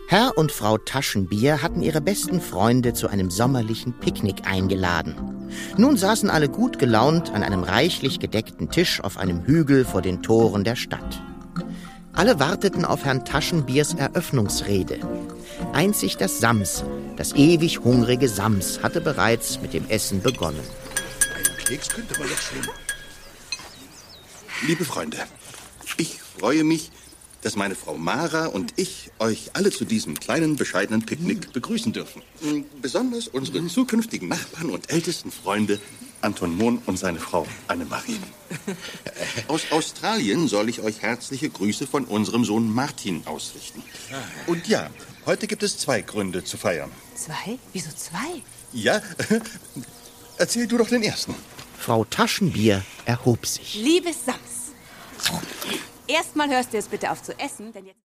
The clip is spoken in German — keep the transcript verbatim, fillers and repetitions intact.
Herr und Frau Taschenbier hatten ihre besten Freunde zu einem sommerlichen Picknick eingeladen. Nun saßen alle gut gelaunt an einem reichlich gedeckten Tisch auf einem Hügel vor den Toren der Stadt. Alle warteten auf Herrn Taschenbiers Eröffnungsrede. Einzig das Sams, das ewig hungrige Sams, hatte bereits mit dem Essen begonnen. Einen Keks könnte man doch schon. Liebe Freunde, ich freue mich, dass meine Frau Mara und ich euch alle zu diesem kleinen, bescheidenen Picknick begrüßen dürfen. Besonders unsere zukünftigen Nachbarn und ältesten Freunde Anton Mohn und seine Frau Annemarie. Aus Australien soll ich euch herzliche Grüße von unserem Sohn Martin ausrichten. Und ja, heute gibt es zwei Gründe zu feiern. Zwei? Wieso zwei? Ja, erzähl du doch den ersten. Frau Taschenbier erhob sich. Liebes Sams, erstmal hörst du jetzt bitte auf zu essen, denn jetzt...